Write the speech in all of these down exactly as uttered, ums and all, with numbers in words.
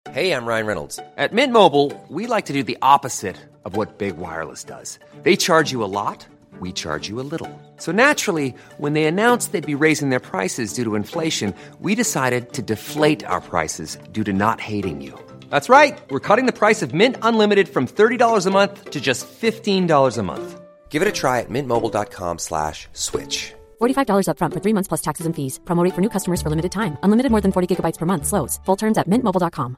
Hey, I'm Ryan Reynolds. At Mint Mobile, we like to do the opposite of what Big Wireless does. They charge you a lot, we charge you a little. So naturally, when they announced they'd be raising their prices due to inflation, we decided to deflate our prices due to not hating you. That's right. We're cutting the price of Mint Unlimited from thirty dollars a month to just fifteen dollars a month. Give it a try at mintmobile.com slash switch. forty-five dollars up front for three months plus taxes and fees. Promo rate for new customers for limited time. Unlimited more than forty gigabytes per month. Slows full terms at mint mobile dot com.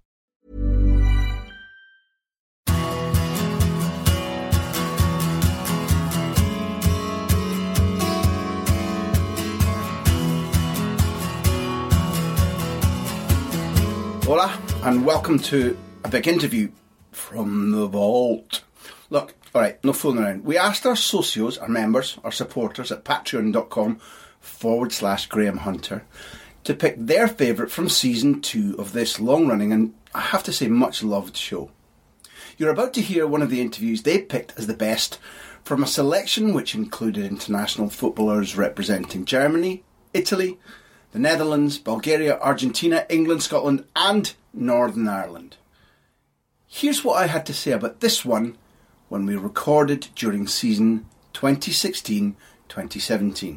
Hola, and welcome to a big interview from the vault. Look, alright, no fooling around. We asked our socios, our members, our supporters at patreon.com forward slash Graham Hunter to pick their favourite from season two of this long-running and, I have to say, much-loved show. You're about to hear one of the interviews they picked as the best from a selection which included international footballers representing Germany, Italy, the Netherlands, Bulgaria, Argentina, England, Scotland and Northern Ireland. Here's what I had to say about this one when we recorded during season twenty sixteen twenty seventeen.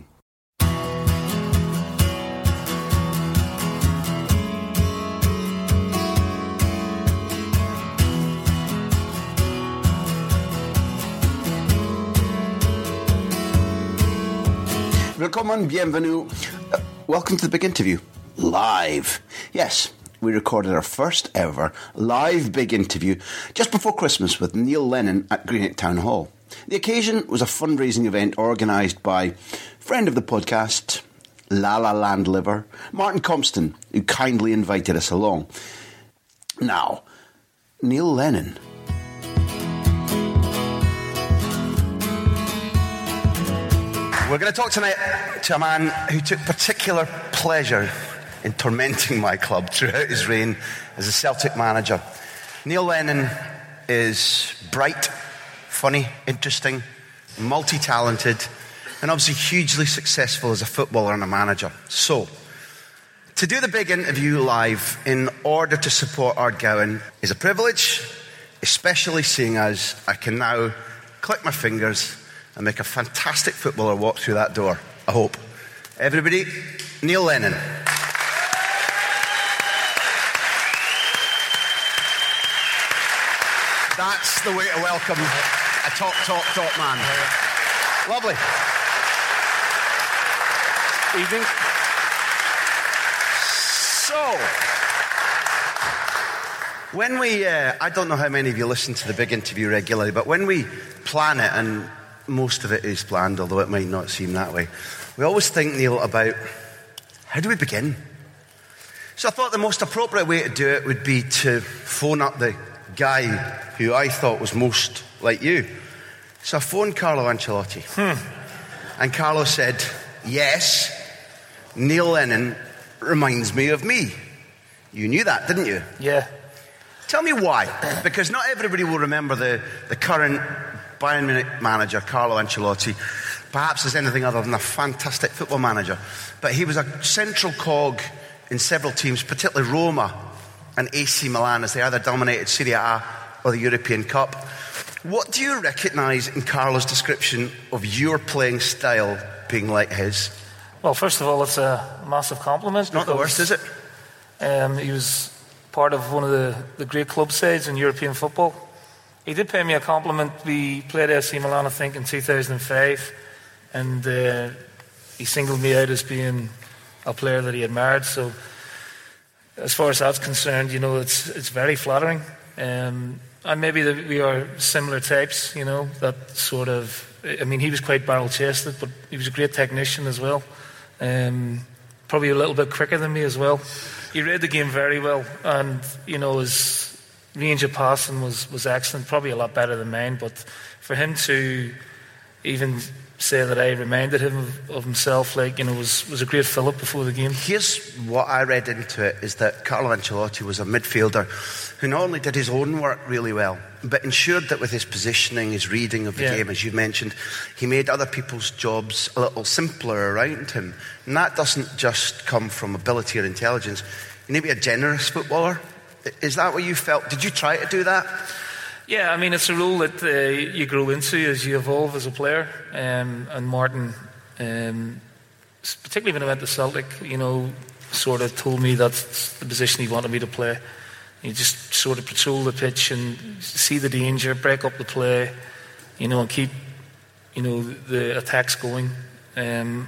Willkommen, bienvenue. Uh, welcome to the big interview. Live. Yes, we recorded our first ever live big interview just before Christmas with Neil Lennon at Greenock Town Hall. The occasion was a fundraising event organised by friend of the podcast, La La Land Liver, Martin Compston, who kindly invited us along. Now, Neil Lennon. We're going to talk tonight to a man who took particular pleasure in tormenting my club throughout his reign as a Celtic manager. Neil Lennon is bright, funny, interesting, multi-talented, and obviously hugely successful as a footballer and a manager. So, to do the big interview live in order to support Ardgowan is a privilege, especially seeing as I can now click my fingers and make a fantastic footballer walk through that door, I hope. Everybody, Neil Lennon. That's the way to welcome a top, top, top man. Lovely. Evening. So, when we, uh, I don't know how many of you listen to the big interview regularly, but when we plan it, and most of it is planned, although it might not seem that way, we always think, Neil, about how do we begin? So I thought the most appropriate way to do it would be to phone up the guy who I thought was most like you. So I phoned Carlo Ancelotti. Hmm. And Carlo said, yes, Neil Lennon reminds me of me. You knew that, didn't you? Yeah. Tell me why. Because not everybody will remember the, the current Bayern Munich manager, Carlo Ancelotti, perhaps as anything other than a fantastic football manager. But he was a central cog in several teams, particularly Roma and A C Milan, as they either dominated Serie A or the European Cup. What do you recognise in Carlo's description of your playing style being like his? Well, first of all, it's a massive compliment. It's not the worst, is it? Um, he was part of one of the, the great club sides in European football. He did pay me a compliment. We played A C Milan, I think, in two thousand five, and uh, he singled me out as being a player that he admired. So, as far as that's concerned, you know, it's it's very flattering. Um, and maybe the, we are similar types, you know, that sort of. I mean, he was quite barrel-chested, but he was a great technician as well. Um, probably a little bit quicker than me as well. He read the game very well, and you know, his range of passing was, was excellent, probably a lot better than mine. But for him to even say that I reminded him of, of himself, like, you know, was, was a great fill-up before the game. Here's what I read into it, is that Carlo Ancelotti was a midfielder who not only did his own work really well, but ensured that with his positioning, his reading of the yeah. game, as you mentioned, he made other people's jobs a little simpler around him. And that doesn't just come from ability or intelligence. You need to be a generous footballer. Is that what you felt? Did you try to do that? Yeah, I mean, it's a role that uh, you grow into as you evolve as a player. Um, and Martin, um, particularly when I went to Celtic, you know, sort of told me that's the position he wanted me to play. You just sort of patrol the pitch and see the danger, break up the play, you know, and keep, you know, the attacks going. Um,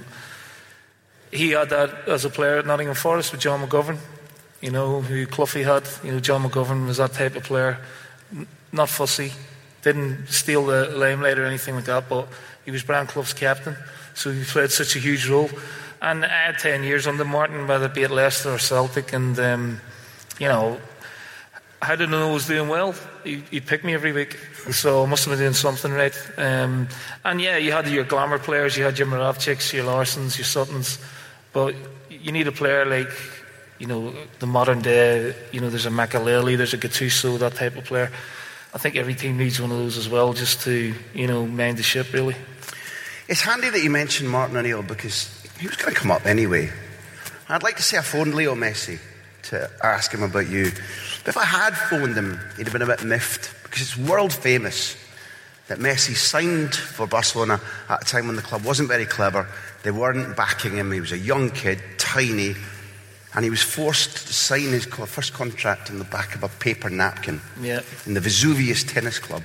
he had that as a player at Nottingham Forest with John McGovern, you know, who Cloughie had. You know, John McGovern was that type of player. Not fussy, didn't steal the limelight or anything like that, but he was Brian Clough's captain, so he played such a huge role. And I had ten years under Martin, whether it be at Leicester or Celtic, and um, you know, how did I know I was doing well? He, he'd pick me every week, so I must have been doing something right. Um, and yeah, you had your glamour players, you had your Moravciks, your Larsons, your Suttons, but you need a player like, you know, the modern day, you know, there's a Makaleli, there's a Gattuso, that type of player. I think every team needs one of those as well, just to, you know, mind the ship, really. It's handy that you mentioned Martin O'Neill, because he was going to come up anyway. I'd like to say I phoned Leo Messi to ask him about you. But if I had phoned him, he'd have been a bit miffed, because it's world famous that Messi signed for Barcelona at a time when the club wasn't very clever. They weren't backing him. He was a young kid, tiny, and he was forced to sign his first contract on the back of a paper napkin yeah. in the Vesuvius Tennis Club.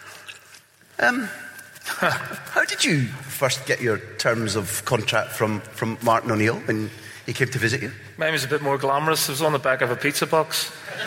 Um, how did you first get your terms of contract from, from Martin O'Neill when he came to visit you? Mine was a bit more glamorous. It was on the back of a pizza box.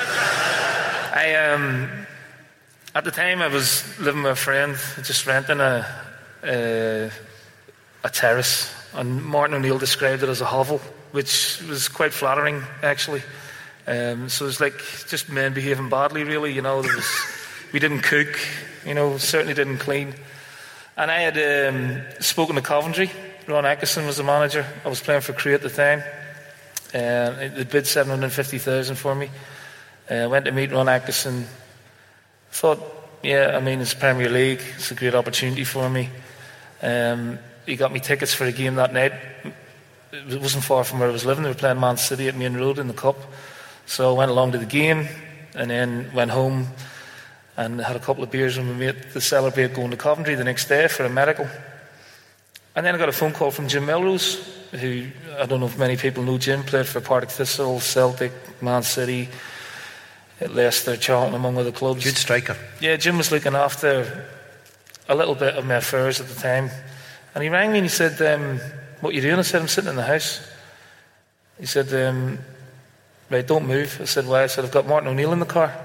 I, um, at the time, I was living with a friend, just renting a, a, a terrace, and Martin O'Neill described it as a hovel, which was quite flattering, actually. Um, so it was like just men behaving badly, really. You know, there was, we didn't cook, you know, certainly didn't clean. And I had um, spoken to Coventry. Ron Atkinson was the manager. I was playing for Crewe at the time. Uh, they bid seven hundred fifty thousand for me. I uh, went to meet Ron Atkinson. Thought, yeah, I mean, it's Premier League. It's a great opportunity for me. Um, he got me tickets for a game that night. It wasn't far from where I was living. They were playing Man City at Main Road in the Cup. So I went along to the game and then went home and had a couple of beers with my mate to celebrate going to Coventry the next day for a medical. And then I got a phone call from Jim Melrose, who, I don't know if many people know Jim, played for Partick Thistle, Celtic, Man City, Leicester, Charlton, among other clubs. Good striker. Yeah, Jim was looking after a little bit of my affairs at the time. And he rang me and he said, um, what are you doing? I said, I'm sitting in the house. He said, um, right, don't move. I said, why? I said, I've got Martin O'Neill in the car.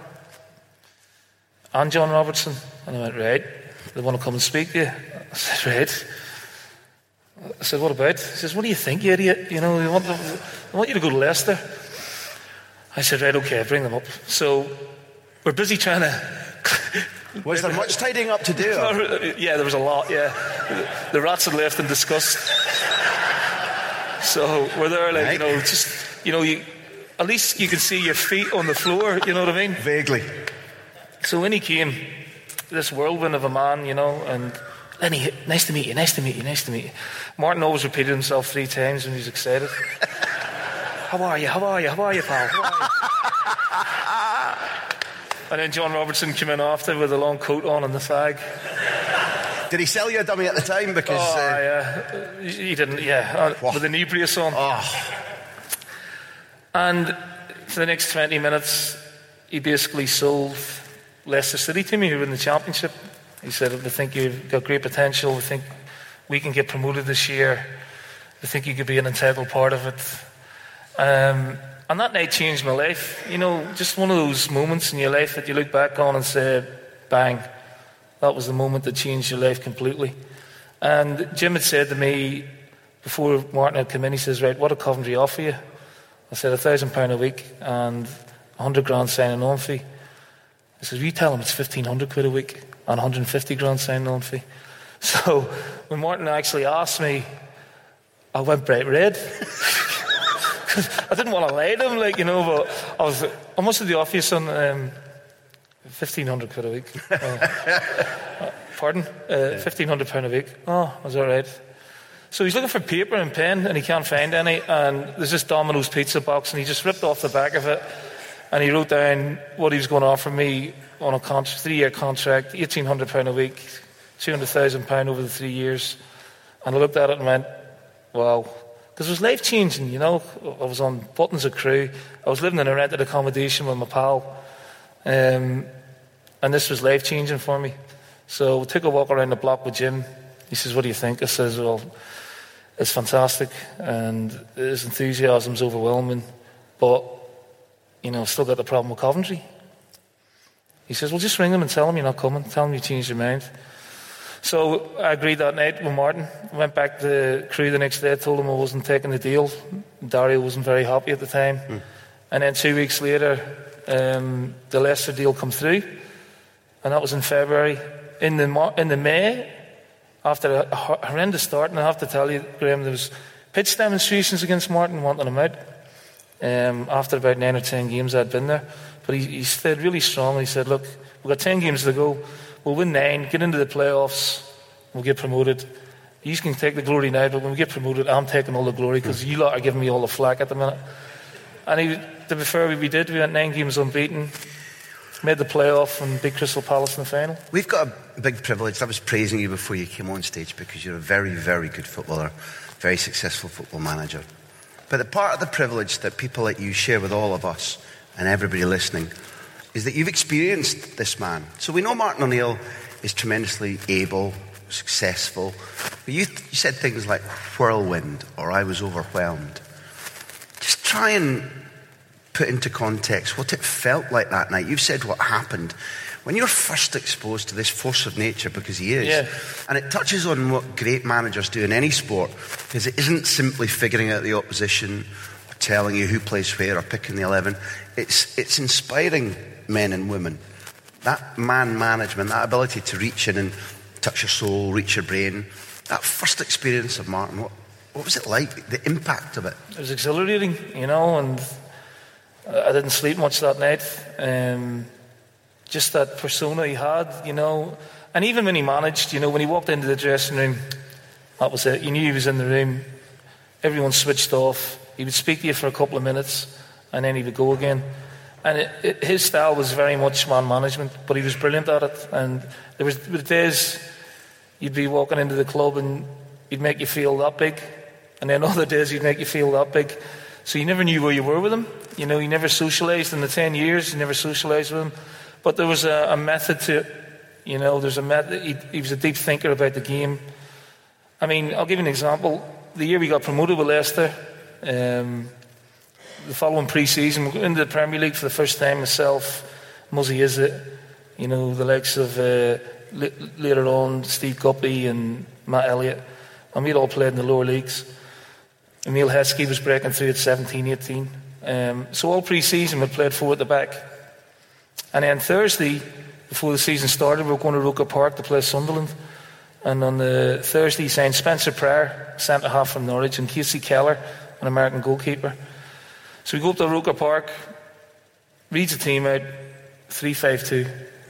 And John Robertson. And I went, right, they want to come and speak to you. I said, right. I said, what about? He says, what do you think, you idiot? You know, they want, they want you to go to Leicester. I said, right, okay, bring them up. So we're busy trying to... Was there much tidying up to do? Yeah, there was a lot, yeah. The rats had left in disgust. So we're there, like, right. you know, just, you know, you, at least you can see your feet on the floor, you know what I mean? Vaguely. So when he came, this whirlwind of a man, you know, and Lenny, nice to meet you, nice to meet you, nice to meet you. Martin always repeated himself three times when he was excited. How are you, how are you, how are you, pal? How are you? And then John Robertson came in after with a long coat on and the fag. Did he sell you a dummy at the time? Because oh, uh... yeah, he didn't. Yeah, uh, with a knee brace on. Oh. And for the next twenty minutes, he basically sold Leicester City to me, who were in the Championship. He said, "We think you've got great potential. We think we can get promoted this year. We think you could be an integral part of it." Um, And that night changed my life. You know, just one of those moments in your life that you look back on and say, bang, that was the moment that changed your life completely. And Jim had said to me, before Martin had come in, he says, right, what did Coventry offer you? I said, a thousand pound a week and a hundred grand signing on fee. He says, you tell him it's fifteen hundred quid a week and a hundred and fifty grand signing on fee. So when Martin actually asked me, I went bright red. I didn't want to lie to him, like, you know, but I was, I must have the office on um, fifteen hundred quid a week. Uh, uh, pardon? Uh, fifteen hundred pound a week. Oh, was that right? So he's looking for paper and pen and he can't find any, and there's this Domino's pizza box and he just ripped off the back of it and he wrote down what he was going to offer me on a con- three-year contract, eighteen hundred pounds a week, two hundred thousand pounds over the three years. And I looked at it and went, wow. Because it was life-changing, you know. I was on Buttons of Crew. I was living in a rented accommodation with my pal. Um, and this was life-changing for me. So we took a walk around the block with Jim. He says, what do you think? I says, well, it's fantastic. And his enthusiasm's overwhelming. But, you know, I've still got the problem with Coventry. He says, well, just ring them and tell them you're not coming. Tell them you changed your mind. So I agreed that night with Martin. Went back to the Crew the next day, told him I wasn't taking the deal. Dario wasn't very happy at the time. Mm. And then two weeks later, um, the Leicester deal come through. And that was in February. In the, Mar- in the May, after a horrendous start, and I have to tell you, Graham, there was pitch demonstrations against Martin wanting him out. Um, after about nine or ten games I'd been there. But he, he stayed really strong. He said, look, we've got ten games to go. We'll win nine, get into the playoffs, we'll get promoted. You can take the glory now, but when we get promoted, I'm taking all the glory because you lot are giving me all the flack at the minute. And he, to be fair, we did. We went nine games unbeaten, made the playoff and beat Crystal Palace in the final. We've got a big privilege. I was praising you before you came on stage because you're a very, very good footballer, very successful football manager. But the part of the privilege that people like you share with all of us and everybody listening is that you've experienced this man. So we know Martin O'Neill is tremendously able, successful. But you, you said things like whirlwind or I was overwhelmed. Just try and put into context what it felt like that night. You've said what happened. When you're first exposed to this force of nature, because he is, yeah. and it touches on what great managers do in any sport, because it isn't simply figuring out the opposition or telling you who plays where or picking the eleven. It's, it's inspiring men and women. That man management, that ability to reach in and touch your soul, reach your brain, that first experience of Martin, what, what was it like, the impact of it? It was exhilarating, you know, and I didn't sleep much that night. Um, just that persona he had, you know, and even when he managed, you know, when he walked into the dressing room, that was it. You knew he was in the room. Everyone switched off. He would speak to you for a couple of minutes, and then he would go again. And it, it, his style was very much man management, but he was brilliant at it. And there was the days you'd be walking into the club and he'd make you feel that big, and then other days he'd make you feel that big. So you never knew where you were with him. You know, you never socialised in the ten years. You never socialised with him. But there was a, a method to it. You know, there's a method. He, he was a deep thinker about the game. I mean, I'll give you an example. The year we got promoted with Leicester, um, the following pre-season, we got into the Premier League for the first time. Myself, Muzzy Izzet, you know, the likes of uh, li- later on Steve Guppy and Matt Elliott, and we'd all played in the lower leagues. Emile Heskey was breaking through at seventeen, eighteen. Um, so all pre-season we played four at the back. And then Thursday, before the season started, we were going to Roker Park to play Sunderland. And on the Thursday, he signed Spencer Pryor, centre half from Norwich, and Casey Keller, an American goalkeeper. So we go up to Roker Park, reads the team out, three five two.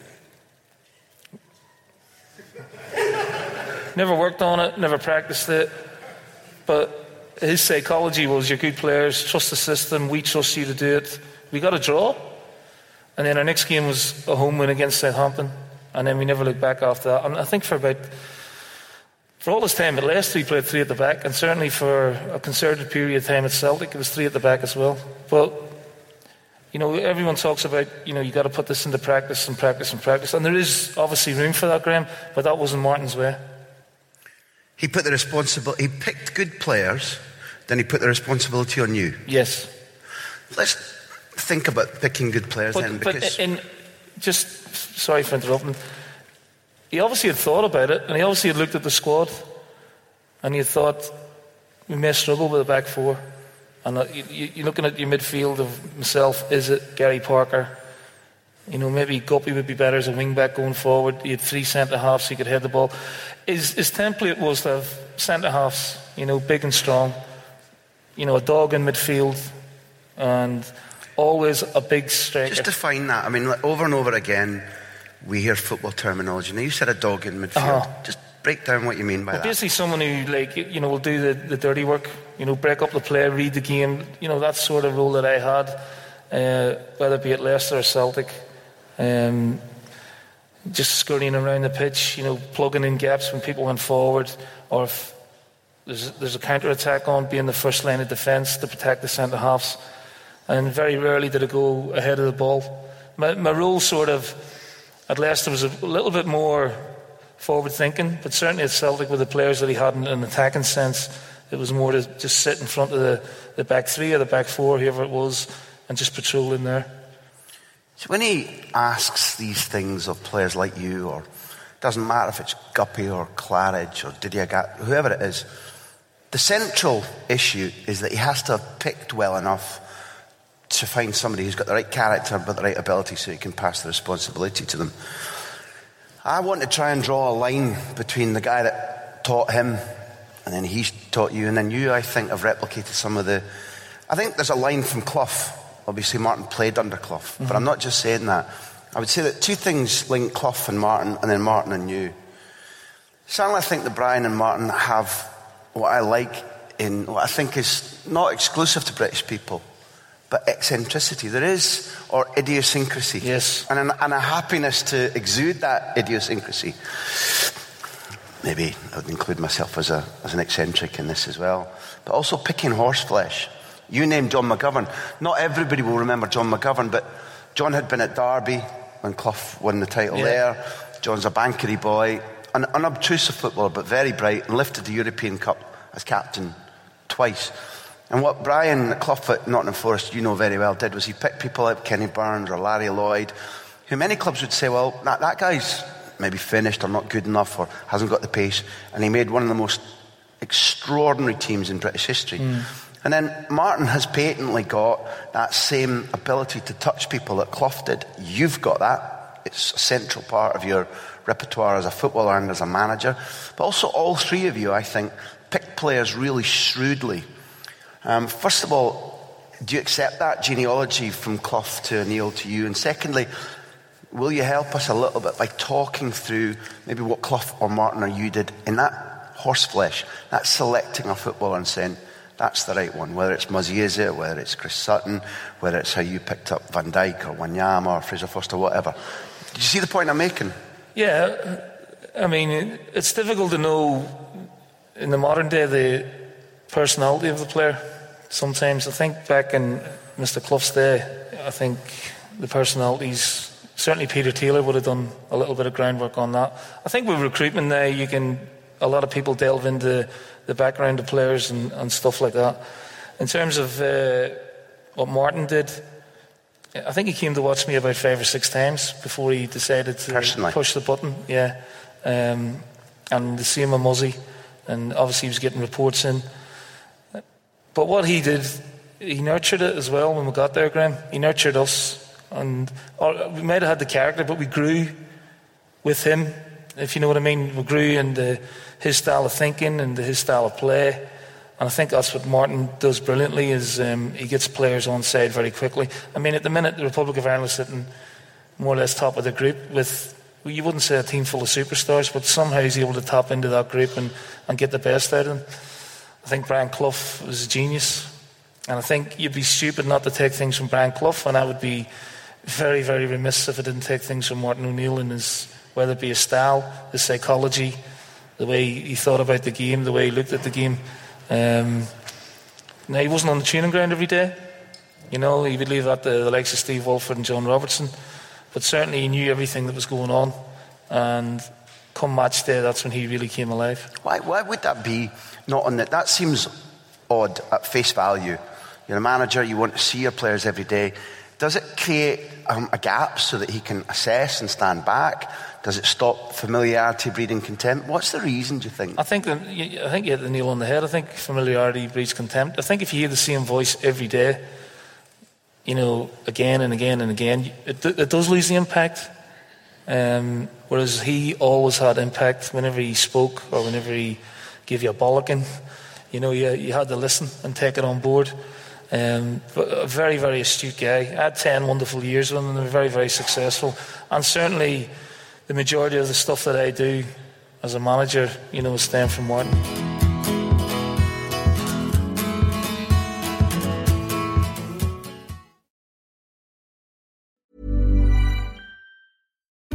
Never worked on it, never practiced it. But his psychology was, you're good players, trust the system, we trust you to do it. We got a draw. And then our next game was a home win against Southampton. And then we never looked back after that. And I think for about, for all his time at Leicester, he played three at the back. And certainly for a concerted period of time at Celtic, it was three at the back as well. But, you know, everyone talks about, you know, you got to put this into practice and practice and practice. And there is obviously room for that, Graham, but that wasn't Martin's way. He put the responsibility, he picked good players, then he put the responsibility on you. Yes. Let's think about picking good players but, then, because... But in, just, sorry for interrupting, he obviously had thought about it, and he obviously had looked at the squad, and he had thought, we may struggle with the back four. And uh, you, you're looking at your midfield of myself, is it Gary Parker? You know, maybe Guppy would be better as a wing-back going forward. He had three centre-halves, so he could head the ball. His, his template was to have centre-halves, you know, big and strong. You know, a dog in midfield, and always a big striker. Just define that. I mean, like, over and over again, we hear football terminology. Now, you said a dog in midfield. Uh-huh. Just break down what you mean by well, that. Basically, someone who, like, you know, will do the, the dirty work. You know, break up the play, read the game. You know, that sort of role that I had. uh, whether it be at Leicester or Celtic. Um, just scurrying around the pitch, you know, plugging in gaps when people went forward, or if there's, there's a counter-attack on, being the first line of defence to protect the centre-halves. And very rarely did it go ahead of the ball. My, my role sort of at Leicester was a little bit more forward-thinking, but certainly at Celtic with the players that he had in an attacking sense, it was more to just sit in front of the, the back three or the back four, whoever it was, and just patrol in there. So when he asks these things of players like you, or it doesn't matter if it's Guppy or Claridge or Didier Gap, whoever it is, the central issue is that he has to have picked well enough to find somebody who's got the right character but the right ability so he can pass the responsibility to them. I want to try and draw a line between the guy that taught him and then he's taught you, and then you, I think, have replicated some of the... I think there's a line from Clough. Obviously, Martin played under Clough, mm-hmm. but I'm not just saying that. I would say that two things link Clough and Martin, and then Martin and you. Certainly, I think that Brian and Martin have what I like in what I think is not exclusive to British people, but eccentricity. There is, or idiosyncrasy. Yes. And, an, and a happiness to exude that idiosyncrasy. Maybe I would include myself as, a, as an eccentric in this as well. But also picking horseflesh. You named John McGovern. Not everybody will remember John McGovern, but John had been at Derby when Clough won the title yeah. there. John's a bankery boy, an unobtrusive footballer, but very bright, and lifted the European Cup as captain twice. And what Brian Clough at Nottingham Forest, you know very well, did was he picked people like Kenny Burns or Larry Lloyd, who many clubs would say, well, that, that guy's maybe finished or not good enough or hasn't got the pace. And he made one of the most extraordinary teams in British history. Mm. And then Martin has patently got that same ability to touch people that Clough did. You've got that. It's a central part of your repertoire as a footballer and as a manager. But also all three of you, I think, picked players really shrewdly. Um, first of all, do you accept that genealogy from Clough to O'Neill to you? And secondly, will you help us a little bit by talking through maybe what Clough or Martin or you did in that horseflesh, that selecting a footballer and saying, that's the right one, whether it's Muzieza, whether it's Chris Sutton, whether it's how you picked up Van Dijk or Wanyama or Fraser Foster, whatever. Did you see the point I'm making? Yeah, I mean, it's difficult to know in the modern day the personality of the player. Sometimes I think back in Mister Clough's day, I think the personalities, certainly Peter Taylor would have done a little bit of groundwork on that. I think with recruitment now, you can, a lot of people delve into the background of players and, and stuff like that. In terms of uh, what Martin did, I think he came to watch me about five or six times before he decided to Personally. push the button. Yeah, um, and the same with Muzzy, and obviously he was getting reports in. But what he did, he nurtured it as well. When we got there, Graham, he nurtured us, and or we might have had the character, but we grew with him. If you know what I mean, we grew into his style of thinking and his style of play, and I think that's what Martin does brilliantly. Is um, he gets players on side very quickly. I mean, at the minute, the Republic of Ireland is sitting more or less top of the group with, well, you wouldn't say a team full of superstars, but somehow he's able to tap into that group and, and get the best out of them. I think Brian Clough was a genius, and I think you'd be stupid not to take things from Brian Clough, and I would be very, very remiss if I didn't take things from Martin O'Neill and his, whether it be his style, his psychology, the way he thought about the game, the way he looked at the game. Um, now, he wasn't on the training ground every day. You know, he would leave that to the likes of Steve Walford and John Robertson. But certainly he knew everything that was going on. And come match day, that's when he really came alive. Why, why would that be not on that? That seems odd at face value. You're a manager, you want to see your players every day. Does it create um, a gap so that he can assess and stand back? Does it stop familiarity breeding contempt? What's the reason, do you think? I think that, I think you hit the nail on the head. I think familiarity breeds contempt. I think if you hear the same voice every day, you know, again and again and again, it, it does lose the impact. Um, whereas he always had impact whenever he spoke or whenever he gave you a bollocking. You know, you, you had to listen and take it on board. Um, but a very, very astute guy. I had ten wonderful years with him, and they were very, very successful. And certainly the majority of the stuff that I do as a manager, you know, is stemmed from Martin.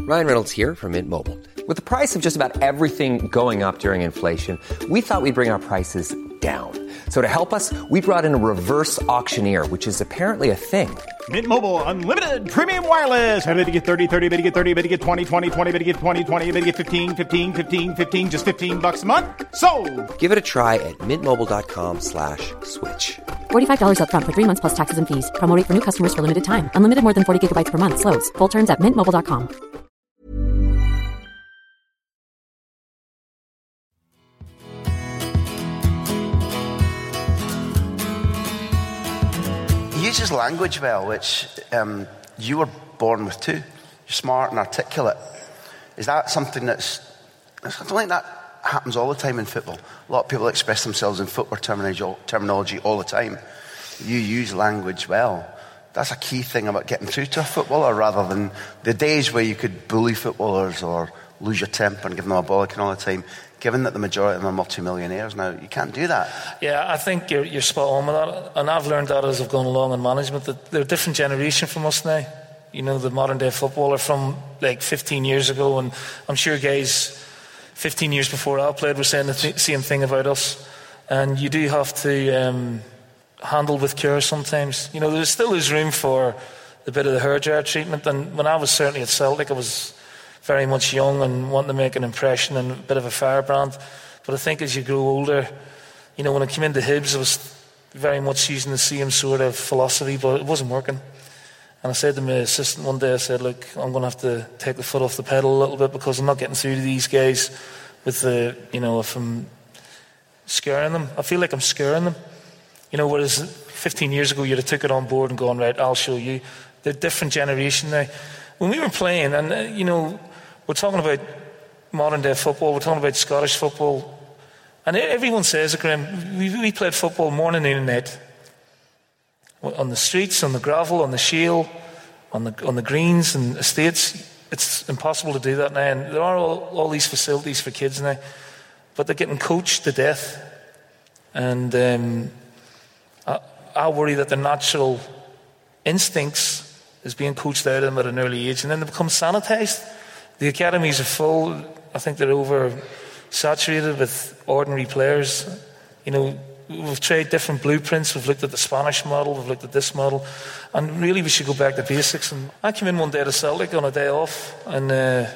Ryan Reynolds here from Mint Mobile. With the price of just about everything going up during inflation, we thought we'd bring our prices down. So to help us, we brought in a reverse auctioneer, which is apparently a thing. Mint Mobile Unlimited Premium Wireless. How to get thirty, thirty, how to get thirty, how to get twenty, twenty, twenty, how to get twenty, twenty, how to get fifteen, fifteen, fifteen, fifteen, just fifteen bucks a month? Sold! Give it a try at mintmobile.com slash switch. forty-five dollars up front for three months plus taxes and fees. Promo rate for new customers for limited time. Unlimited more than forty gigabytes per month. Slows full terms at mint mobile dot com. He uses language well, which um, you were born with too. You're smart and articulate. Is that something that's... I don't think that happens all the time in football. A lot of people express themselves in football terminology, terminology all the time. You use language well. That's a key thing about getting through to a footballer, rather than the days where you could bully footballers or lose your temper and give them a bollocking all the time. Given that the majority of them are multi-millionaires now, you can't do that. Yeah, I think you're, you're spot on with that. And I've learned that as I've gone along in management, that they're a different generation from us now. You know, the modern day footballer from like fifteen years ago, and I'm sure guys fifteen years before I played were saying the th- same thing about us. And you do have to um, handle with care sometimes. You know, there still is room for a bit of the hair dryer treatment. And when I was certainly at Celtic, I was very much young and wanting to make an impression and a bit of a firebrand. But I think as you grow older, you know, when I came into Hibs, I was very much using the same sort of philosophy, but it wasn't working. And I said to my assistant one day, I said, look, I'm going to have to take the foot off the pedal a little bit, because I'm not getting through to these guys with the, you know, if I'm scaring them. I feel like I'm scaring them. You know, whereas fifteen years ago, you'd have took it on board and gone, right, I'll show you. They're a different generation now. When we were playing, and, uh, you know, we're talking about modern day football, we're talking about Scottish football, and everyone says it, Graham, we, we played football morning, noon and night. On the streets, on the gravel, on the shield, on the on the greens and estates. It's impossible to do that now, and there are all, all these facilities for kids now, but they're getting coached to death. And um, I, I worry that their natural instincts is being coached out of them at an early age, and then they become sanitised. The academies are full. I think they're over-saturated with ordinary players. You know, we've tried different blueprints. We've looked at the Spanish model. We've looked at this model. And really, we should go back to basics. And I came in one day to Celtic on a day off, and uh,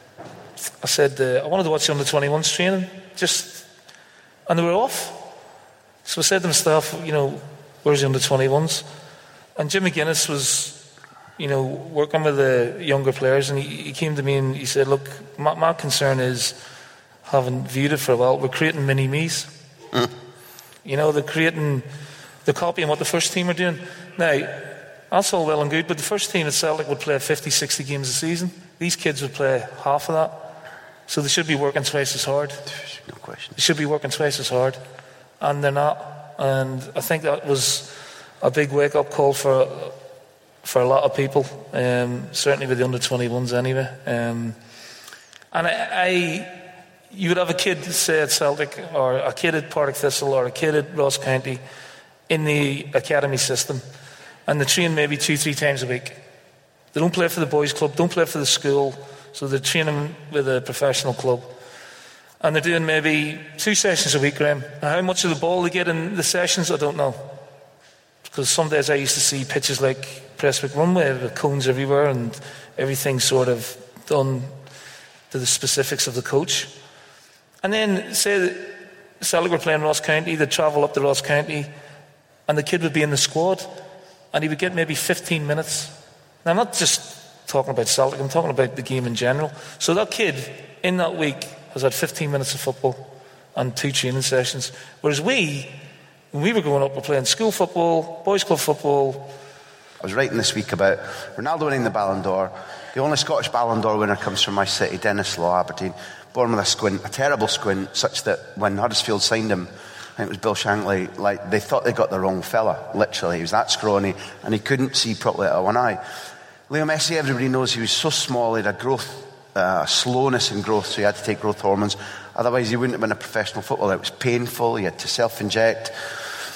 I said, uh, I wanted to watch the under twenty-ones training. Just, and they were off. So I said to my staff, you know, where's the under twenty-ones? And Jim McGuinness was, you know, working with the younger players, and he, he came to me and he said, look, my, my concern is, having viewed it for a while, we're creating mini-me's. Mm. You know, they're creating, they're copying what the first team are doing. Now, that's all well and good, but the first team at Celtic would play fifty, sixty games a season. These kids would play half of that. So they should be working twice as hard. No question. They should be working twice as hard, and they're not. And I think that was a big wake-up call for for a lot of people, um, certainly with the under twenty-ones anyway. Um, and I, I, you would have a kid, say at Celtic, or a kid at Partick Thistle, or a kid at Ross County in the academy system, and they train maybe two, three times a week. They don't play for the boys' club, don't play for the school, so they're training with a professional club. And they're doing maybe two sessions a week, Graham. Now, how much of the ball they get in the sessions, I don't know. Because some days I used to see pitches like Prestwick Runway with cones everywhere and everything sort of done to the specifics of the coach. And then, say Celtic were playing Ross County, they'd travel up to Ross County, and the kid would be in the squad, and he would get maybe fifteen minutes. Now, I'm not just talking about Celtic, I'm talking about the game in general. So that kid, in that week, has had fifteen minutes of football and two training sessions. Whereas we, when we were growing up, we were playing school football, boys' club football. I was writing this week about Ronaldo winning the Ballon d'Or. The only Scottish Ballon d'Or winner comes from my city, Dennis Law, Aberdeen. Born with a squint, a terrible squint, such that when Huddersfield signed him, I think it was Bill Shankly, like, they thought they got the wrong fella, literally. He was that scrawny, and he couldn't see properly out of one eye. Leo Messi, everybody knows he was so small, he had a growth, uh, a slowness in growth, so he had to take growth hormones. Otherwise, he wouldn't have been a professional footballer. It was painful, he had to self-inject.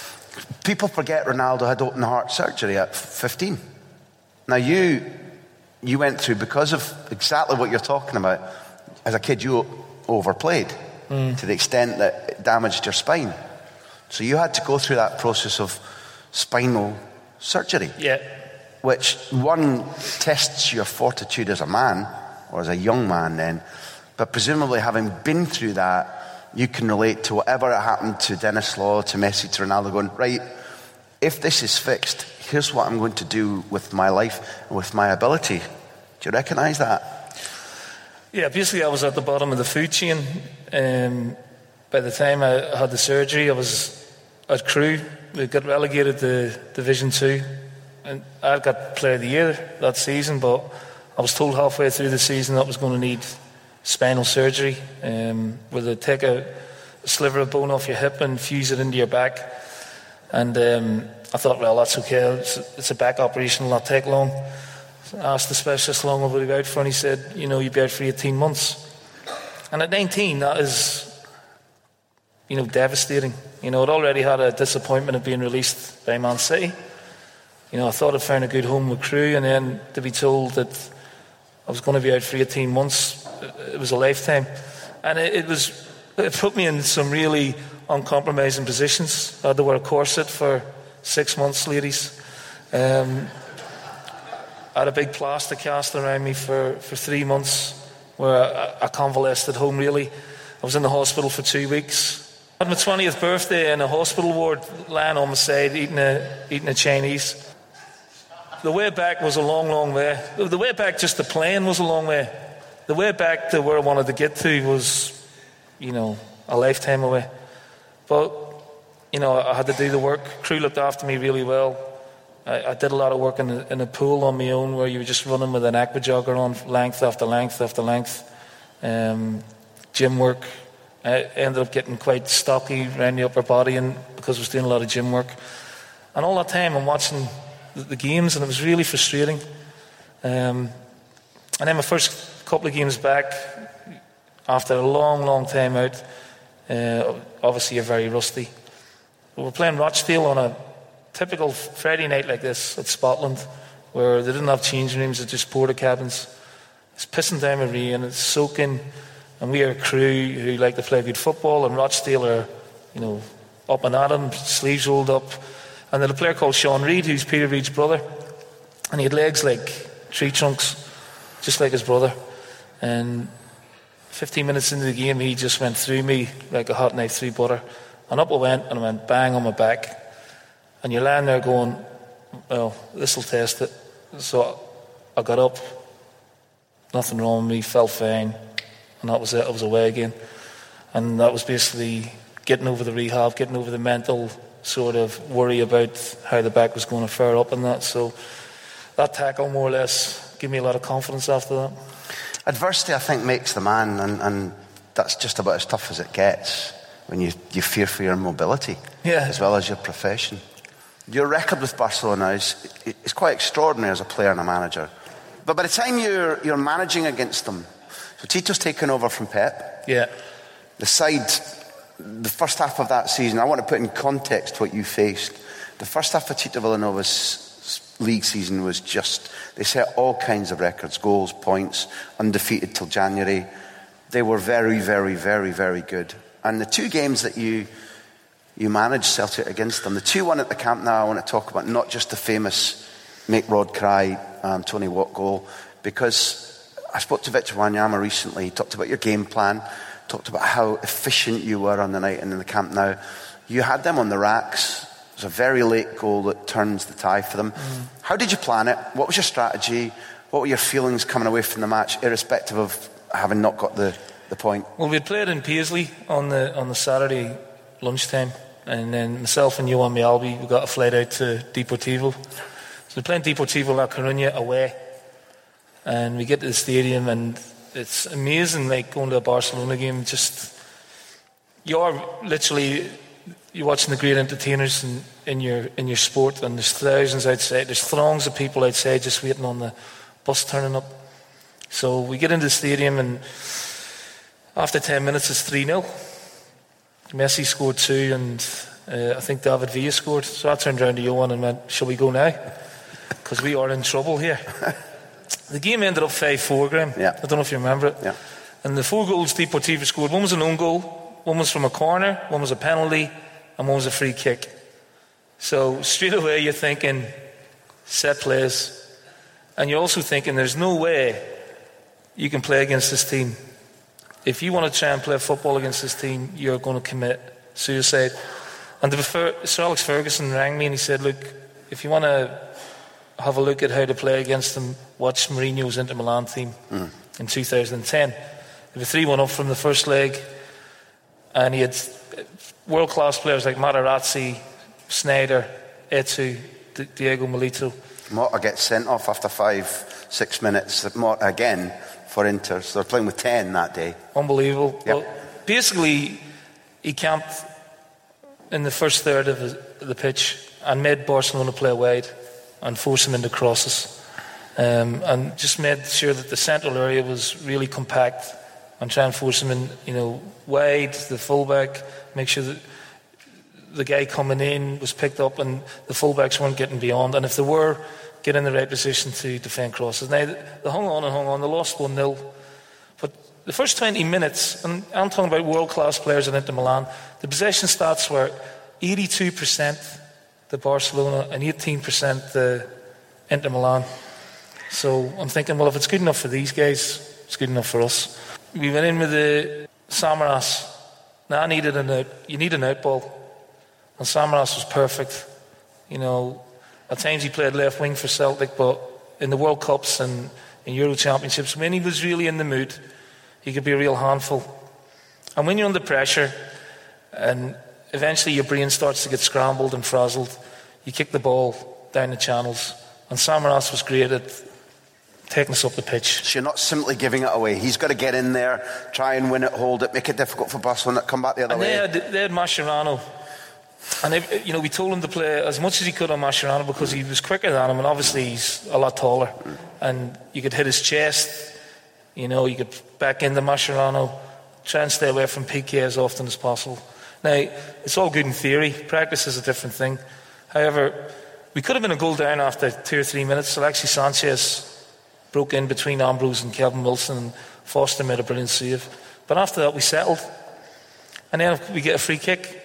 People forget Ronaldo had open heart surgery at fifteen. Now, you you went through, because of exactly what you're talking about, as a kid you overplayed mm. to the extent that it damaged your spine. So you had to go through that process of spinal surgery. Yeah. Which, one, tests your fortitude as a man, or as a young man then, but presumably having been through that, you can relate to whatever happened to Dennis Law, to Messi, to Ronaldo, going, right, if this is fixed, here's what I'm going to do with my life and with my ability. Do you recognise that? Yeah, basically I was at the bottom of the food chain. Um, by the time I had the surgery, I was at Crewe. We got relegated to Division Two. And I got Player of the Year that season, but I was told halfway through the season that I was going to need spinal surgery, um, where they take a, a sliver of bone off your hip and fuse it into your back. And um, I thought, well, that's okay. It's a, it's a back operation, it'll not take long. So I asked the specialist how long I would be out for, and he said, you know, you'd be out for eighteen months. And at nineteen, that is, you know, devastating. You know, I'd already had a disappointment of being released by Man City. You know, I thought I'd found a good home with Crewe, and then to be told that I was going to be out for eighteen months, it was a lifetime. And it, it was, it put me in some really uncompromising positions. I had to wear a corset for six months, ladies. Um, I had a big plaster cast around me for, for three months, where I, I convalesced at home, really. I was in the hospital for two weeks. I had my twentieth birthday in a hospital ward, lying on my side, eating a, eating a Chinese. The way back was a long, long way. The way back just to playing was a long way. The way back to where I wanted to get to was, you know, a lifetime away. But, you know, I had to do the work. Crewe looked after me really well. I, I did a lot of work in the, in a pool on my own, where you were just running with an aqua jogger on length after length after length. Um, gym work. I ended up getting quite stocky around the upper body, and because I was doing a lot of gym work. And all that time I'm watching the games, and it was really frustrating. Um, and then my first couple of games back, after a long, long time out, uh, obviously you're very rusty. We were playing Rochdale on a typical Friday night like this at Scotland, where they didn't have changing rooms, they just porta cabins. It's pissing down with rain, it's soaking, and we are a Crewe who like to play good football, and Rochdale are, you know, up and at them, sleeves rolled up. And then a player called Sean Reid, who's Peter Reid's brother, and he had legs like tree trunks, just like his brother. And fifteen minutes into the game, he just went through me like a hot knife through butter. And up I went, and I went bang on my back. And you're lying there going, well, this will test it. So I got up, nothing wrong with me, felt fine, and that was it. I was away again. And that was basically getting over the rehab, getting over the mental sort of worry about how the back was going to fare up and that. So that tackle more or less gave me a lot of confidence after that. Adversity, I think, makes the man, and, and that's just about as tough as it gets when you, you fear for your mobility, yeah, as well as your profession. Your record with Barcelona is, is quite extraordinary as a player and a manager. But by the time you're, you're managing against them, so Tito's taken over from Pep. Yeah. The side, the first half of that season, I want to put in context what you faced. The first half of Tito Villanova's league season was just, they set all kinds of records, goals, points, undefeated till January. They were very, very, very, very good. And the two games that you you managed Celtic against them, the two one at the Camp Nou, I want to talk about not just the famous Make Rod Cry, um, Tony Watt goal, because I spoke to Victor Wanyama recently. He talked about your game plan, talked about how efficient you were on the night and in the Camp Nou. You had them on the racks. It was a very late goal that turns the tie for them. Mm. How did you plan it? What was your strategy? What were your feelings coming away from the match, irrespective of having not got the, the point? Well, we played in Paisley on the on the Saturday lunchtime, and then myself and Johan Mialbi, we got a flight out to Deportivo. So we played Deportivo La Coruña away, and we get to the stadium, and it's amazing, like going to a Barcelona game. Just you're literally you're watching the great entertainers in, in your in your sport, and there's thousands outside. There's throngs of people outside just waiting on the bus turning up. So we get into the stadium, and after ten minutes it's three nil. Messi scored two, and uh, I think David Villa scored. So I turned around to Johan and went, shall we go now? Because we are in trouble here. the game ended up five four, Graham. Yeah. I don't know if you remember it. Yeah. And the four goals Deportivo scored, one was an own goal, one was from a corner, one was a penalty, and one was a free kick. So straight away you're thinking set plays. And you're also thinking there's no way you can play against this team. If you want to try and play football against this team, you're going to commit suicide. And to be fair, Sir Alex Ferguson rang me and he said, look, if you want to have a look at how to play against them, watch Mourinho's Inter Milan team mm. in two thousand ten. They were three one up from the first leg, and he had world-class players like Materazzi, Sneijder, Etu, D- Diego Milito. Mota gets sent off after five, six minutes. Mota again for Inter. So they're playing with ten that day. Unbelievable. Yep. Well, basically, he camped in the first third of the, the pitch and made Barcelona play wide and force them into crosses. Um, and just made sure that the central area was really compact and try and force them in, you know, wide, the fullback, make sure that the guy coming in was picked up and the fullbacks weren't getting beyond, and if they were, get in the right position to defend crosses. Now, they hung on and hung on, they lost one nil, but the first twenty minutes, and I'm talking about world-class players at Inter Milan, the possession stats were eighty-two percent the Barcelona and eighteen percent the Inter Milan. So I'm thinking, well, if it's good enough for these guys, it's good enough for us. We went in with the Samaras. Now I needed an out, you need an out ball. And Samaras was perfect. You know, at times he played left wing for Celtic, but in the World Cups and in Euro Championships, when he was really in the mood, he could be a real handful. And when you're under pressure, and eventually your brain starts to get scrambled and frazzled, you kick the ball down the channels. And Samaras was great at taking us up the pitch. So you're not simply giving it away. He's got to get in there, try and win it, hold it, make it difficult for Barcelona, come back the other and way. They had, they had Mascherano. And they, you know, we told him to play as much as he could on Mascherano because he was quicker than him, and obviously he's a lot taller. Mm. And you could hit his chest, you know, you could back into Mascherano, try and stay away from P K as often as possible. Now, it's all good in theory. Practice is a different thing. However, we could have been a goal down after two or three minutes. Alexis Sanchez broke in between Ambrose and Kelvin Wilson, and Foster made a brilliant save. But after that, we settled. And then we get a free kick.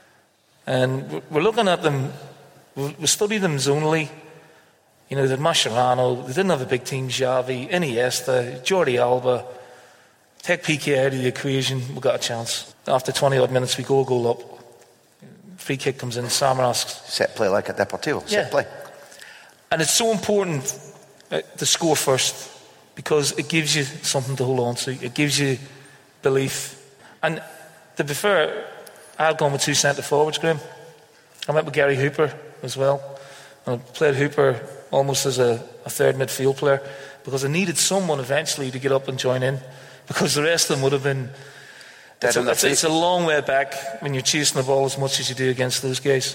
And we're looking at them, we study them zonally. You know, they had Mascherano, they didn't have a big team, Xavi, Iniesta, Jordi Alba. Take P K out of the equation, we got a chance. After twenty odd minutes, we go a goal up. Free kick comes in, Samaras. Set play like a Deportivo, set yeah. play. And it's so important to score first because it gives you something to hold on to. It gives you belief. And to be fair, I had gone with two centre forwards, Graham. I went with Gary Hooper as well. And I played Hooper almost as a, a third midfield player because I needed someone eventually to get up and join in because the rest of them would have been... It's a, it's, it's a long way back when you're chasing the ball as much as you do against those guys.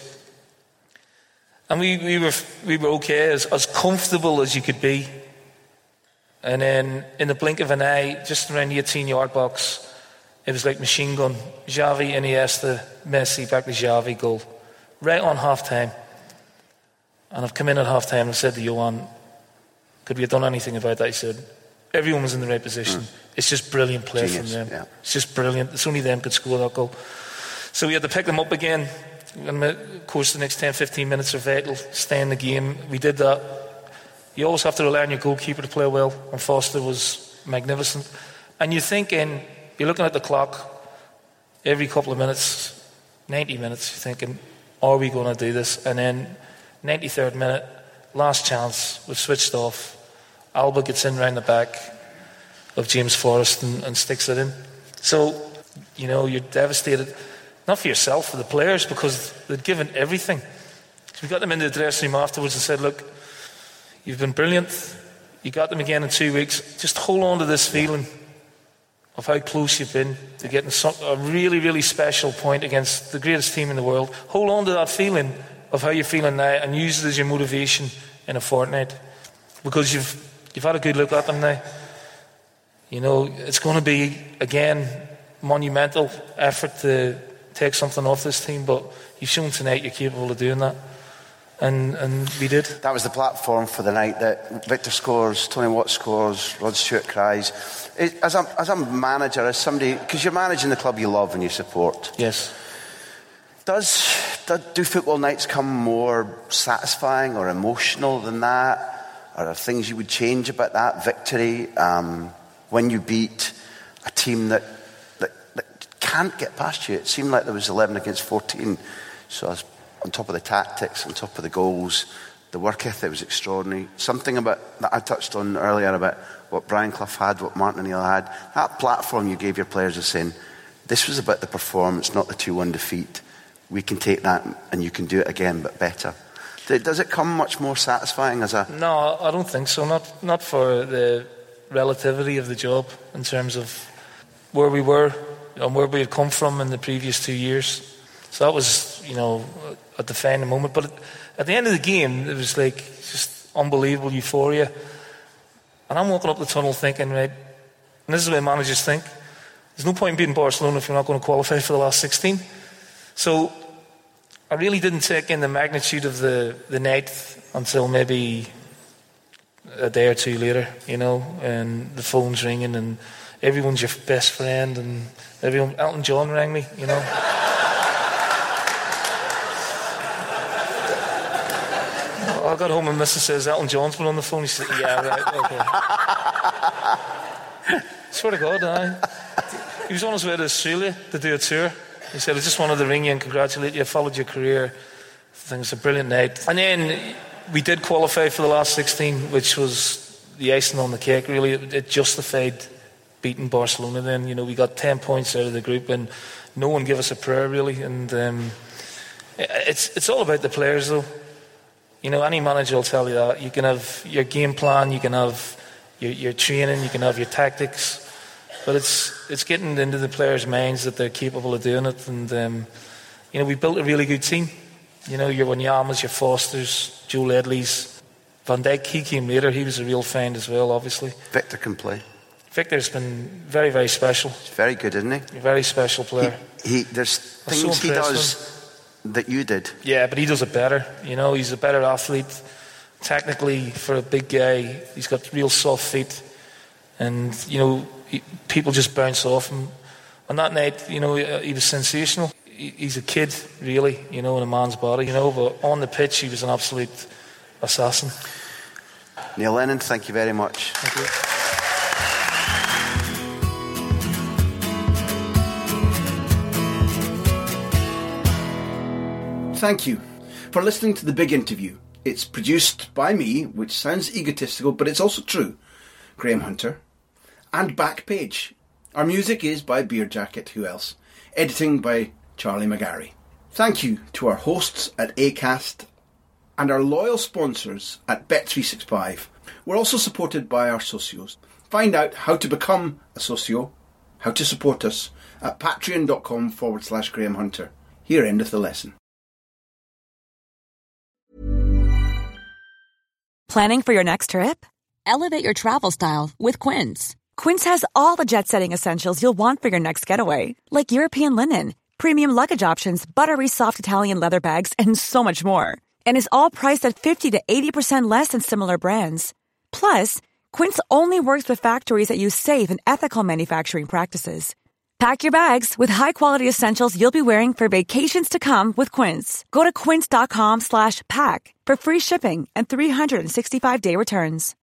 And we, we were we were okay, as, as comfortable as you could be. And then in the blink of an eye, just around the eighteen-yard box, it was like machine gun. Xavi, Iniesta, Messi, back to Xavi, goal. Right on half-time. And I've come in at half-time and I said to Johan, could we have done anything about that? He said, everyone was in the right position. Mm. It's just brilliant play Genius, from them. Yeah. It's just brilliant. It's only them could score that goal. So we had to pick them up again. And of course, the next ten fifteen minutes are vital. Stay in the game. We did that. You always have to rely on your goalkeeper to play well. And Foster was magnificent. And you're thinking, you're looking at the clock every couple of minutes, ninety minutes, you're thinking, are we going to do this? And then ninety-third minute, last chance, we've switched off. Alba gets in round the back of James Forrest and, and sticks it in. So, you know, you're devastated. Not for yourself, for the players, because they'd given everything. So we got them into the dressing room afterwards and said, look, you've been brilliant. You got them again in two weeks. Just hold on to this feeling of how close you've been to getting some, a really, really special point against the greatest team in the world. Hold on to that feeling of how you're feeling now and use it as your motivation in a fortnight. Because you've you've had a good look at them now. You know, it's going to be, again, monumental effort to take something off this team, but you've shown tonight you're capable of doing that. And and we did. That was the platform for the night, that Victor scores, Tony Watt scores, Rod Stewart cries. It, as, a, as a manager, as somebody, because you're managing the club you love and you support. Yes. Does, do, do football nights come more satisfying or emotional than that? Are there things you would change about that victory? Um, when you beat a team that, that, that can't get past you. It seemed like there was eleven against fourteen. So I was on top of the tactics, on top of the goals, the work ethic was extraordinary. Something about that I touched on earlier about what Brian Clough had, what Martin O'Neill had. That platform you gave your players of saying, this was about the performance, not the two one defeat. We can take that and you can do it again, but better. Does it come much more satisfying as a... No, I don't think so. Not not for the relativity of the job in terms of where we were and where we had come from in the previous two years. So that was, you know, a defining moment. But at the end of the game, it was like just unbelievable euphoria. And I'm walking up the tunnel thinking, right, and this is the way managers think, there's no point in beating Barcelona if you're not going to qualify for the last sixteen. So I really didn't take in the magnitude of the, the night until maybe a day or two later, you know, and the phone's ringing and everyone's your best friend and everyone, Elton John rang me, you know. I got home and Missus says, Elton John's been on the phone. He said, yeah, right, okay. Swear to God, I, he was on his way to Australia to do a tour. He said, I just wanted to ring you and congratulate you. I followed your career. I think it was a brilliant night. And then we did qualify for the last sixteen, which was the icing on the cake, really. It, it justified beating Barcelona then. You know, we got ten points out of the group and no one gave us a prayer, really. And um, it's it's all about the players, though. You know, any manager will tell you that. You can have your game plan, you can have your, your training, you can have your tactics, but it's it's getting into the players' minds that they're capable of doing it. And, um, you know, we built a really good team. You know, your Wanyamas, your Fosters, Joe Ledleys. Van Dijk, he came later. He was a real find as well, obviously. Victor can play. Victor's been very, very special. He's very good, isn't he? A very special player. He, he, there's things so he does that you did. Yeah, but he does it better. You know, he's a better athlete. Technically, for a big guy, he's got real soft feet. And, you know, he, people just bounce off him. On that night, you know, he, he was sensational. He, he's a kid, really, you know, in a man's body, you know, but on the pitch, he was an absolute assassin. Neil Lennon, thank you very much. Thank you. Thank you for listening to The Big Interview. It's produced by me, which sounds egotistical, but it's also true, Graham Hunter, and Backpage. Our music is by Beer Jacket, who else? Editing by Charlie McGarry. Thank you to our hosts at Acast and our loyal sponsors at Bet three sixty-five. We're also supported by our socios. Find out how to become a socio, how to support us, at patreon.com forward slash Graham Hunter. Here endeth the lesson. Planning for your next trip? Elevate your travel style with Quince. Quince has all the jet-setting essentials you'll want for your next getaway, like European linen, premium luggage options, buttery soft Italian leather bags, and so much more. And is all priced at fifty to eighty percent less than similar brands. Plus, Quince only works with factories that use safe and ethical manufacturing practices. Pack your bags with high-quality essentials you'll be wearing for vacations to come with Quince. Go to quince.com slash pack for free shipping and three sixty-five day returns.